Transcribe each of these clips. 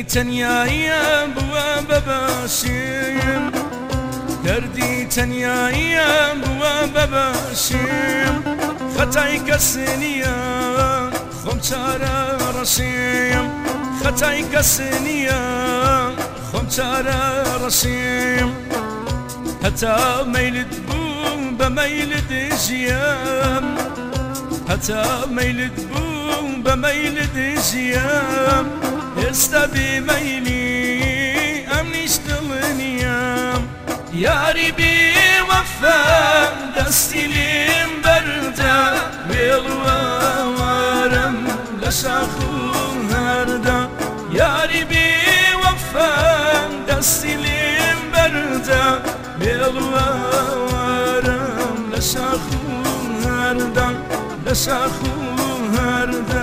تەنیایە بووە بەباشیم دەردی تەنیایە بووە بەباشیم خەتای کەس نییە خۆم چارە ڕەشیم خەتای کەس نییە خۆم چارە ڕەشیم هەتا مەیلت بوو بە مەیلت ژیام هەتا مەیلت بوو بە مەیلت ژیام ئێستا بێمەیلی ئەم نیش دڵنیام یاری بێوەفا دەستی لێم بەردا وێڵوەوارم لە شاخ و هەردا یاری بێوەفا دەستی لێم بەردا وێڵوەوارم لە شاخ و هەردا لە شاخ و هەردا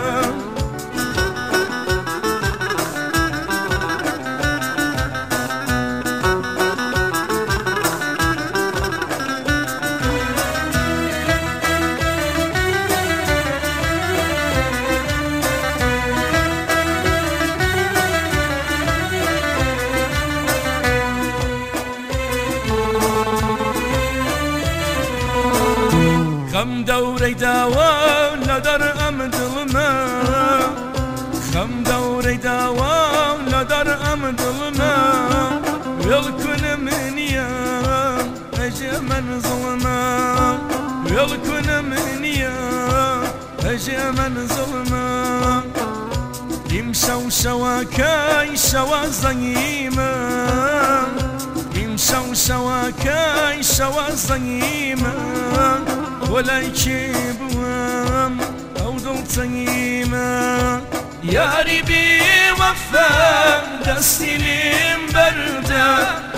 خەم دەورەی داوە لەدەر ئەم دڵمە خەم دەورەی داوە لەدەر ئەم دڵمە وێڵکونم نییە ئەژێ مەنزڵمە وێڵکونم نییە ئەژێ مەنزڵمە ئیمشەو شەوەکەی شەوە زەنگیمە ئیمشەو شەوەکەی شەوە زەنگیمە وەلای کێ بووم ئەو دڵتەنگیمە یاری بێوەفا دەستی لێم بەردا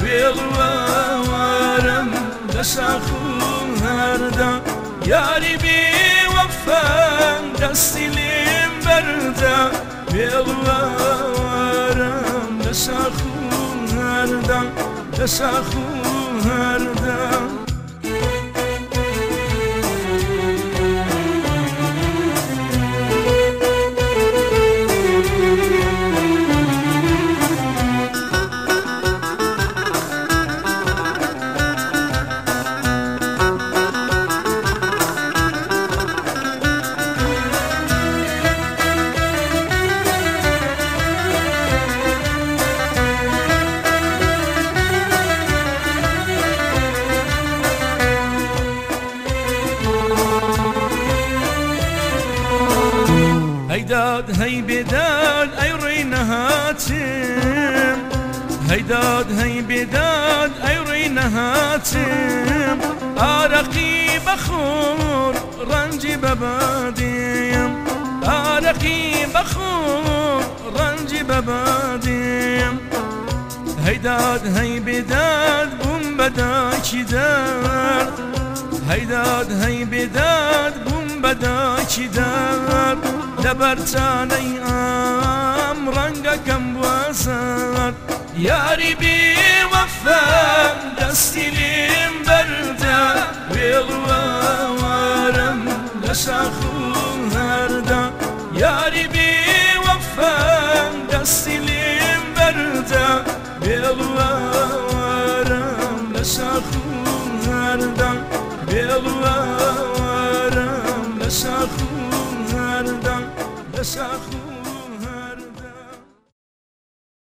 وێڵوەوارم لە شاخ و هەردا یاری بێوەفا دەستی لێم بەردا وێڵوەوارم لە شاخ و هەردا لە شاخ و هەردا هەیداد هەی بێداد ئەی ڕێی نەهاتم هەیداد هەی بێداد ئەی ڕێی نەهاتم ئارەقی بەخۆر ڕەنجی بەبادیم ئارەقی بەخۆر ڕەنجی بەبادیم هەیداد هەی بێداد بووم بەداکی دەرد هەیداد هەی بێداد بووم بەداکی دەرد لەبەرچانەی ئەم ڕەنگەکەم بوەزەر یاری بێوەفا دەستی لێم بەردا وێڵوەوارم لە شاخ و هەردا یاری بێوەفا دەستی لێم بەردا وێڵوەوارم لە شاخ و هەردا وێڵوەوارم لە شاخ و هەردا لە شاخ و